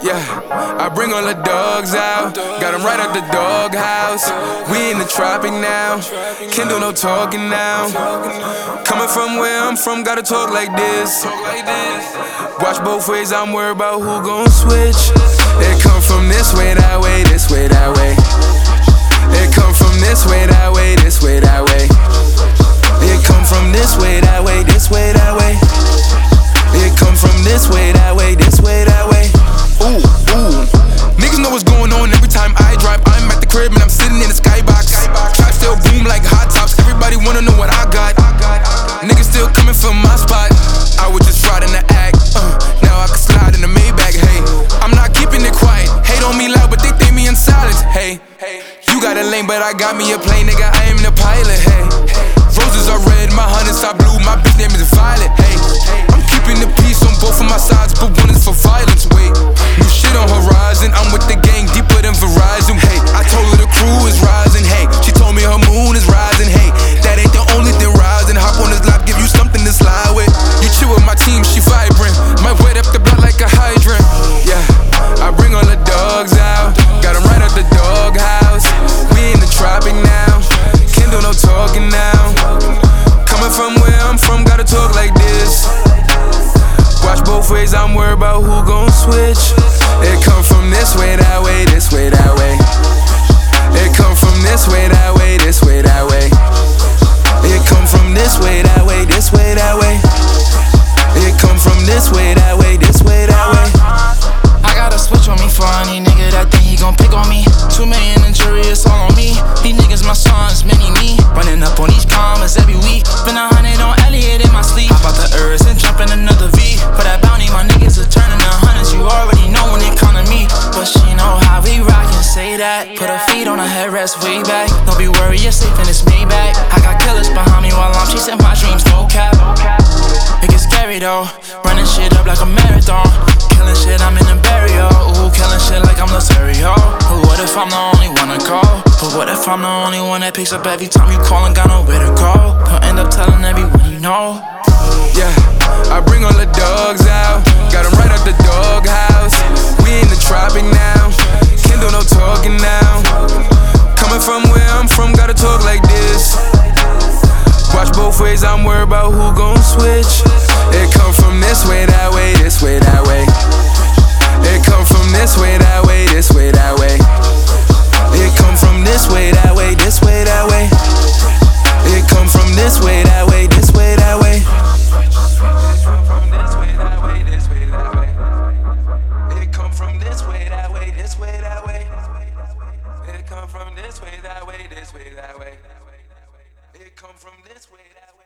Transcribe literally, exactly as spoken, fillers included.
Yeah, I bring all the dogs out, got them right out the doghouse. We in the tropic now, can't do no talking now. Coming from where I'm from, gotta talk like this. Watch both ways, I'm worried about who gon' switch. They come from this way, that way, this way, that way. They come from this way, that way, this way, that way. They come from this way, that way, this way, that way. They come from this way, that way, this way, that way. Ooh, ooh. Niggas know what's going on every time I drive. I'm at the crib and I'm sitting in the skybox. Trap still boom like hot tops. Everybody wanna know what I got. Niggas still coming from my spot. I was just riding the act. Uh, now I can slide in the Maybach. Hey, I'm not keeping it quiet. Hate on me loud, but they think me in silence. Hey, you got a lane, but I got me a plane, nigga. I am the pilot. Hey, roses are red, my honey's are blue. My bitch name is Violet. Hey, I'm keeping the peace on both of my sides, but one is for violence. Wait, new shit on horizon. I'm with the gang deeper than Verizon. Hey, I told her the crew is rising. Hey, she told me her moon is rising. Hey, that ain't the only thing rising. Hop on this lap, give you something to slide with. You chill with my team, she vibrant. Might wet up the blood like a hydrant. Yeah, I bring all the dogs out, got them right out the doghouse. We in the tropic now, can't do no talking now. Coming from where I'm from, gotta talk like this. Watch both ways, I'm worried about who gon' switch. They come from this way, that way, this way, that way. They come from this way, that way, this way, that way. They come from this way, that way, this way, that way. They come from this way, that way, this way, that way. I got a switch on me for any nigga that think he gon' pick on me. Two million in jury, it's all on me. These niggas my sons, mini me. Running up on these commas every week. Spend a hundred on Elliot in my sleep. Hop out the earth and jump in another V. For that bounty, my niggas are turning to hundreds. You already know when it come to me. But she know how we rock and say that. Put her feet on her headrest way back. Don't be worried, you're safe in this Maybach. I got killers behind me while I'm chasing my dreams, no cap. It gets scary though, running shit up like a marathon. Killing shit, I'm in a burial. Ooh, killing shit like I'm the stereo. But what if I'm the only one to go? But what if I'm the only one that picks up every time you call and got nowhere to go? Don't end up telling everyone you know. Yeah, I bring all the dogs out, got them right out the doghouse. We in the tropic now, can't do no talking now. Coming from where I'm from, gotta talk like this. Watch both ways, I'm worried about who gon' switch. They come from this way, that way, this way, that way. They come from this way, that way, this way, that way. They come from this way, that way, this way, that way. They come from this way, that way, this way, that way. They come from this way, that way, this way, that way. They come from this way, that way, this way, that way. They come from this way, that way.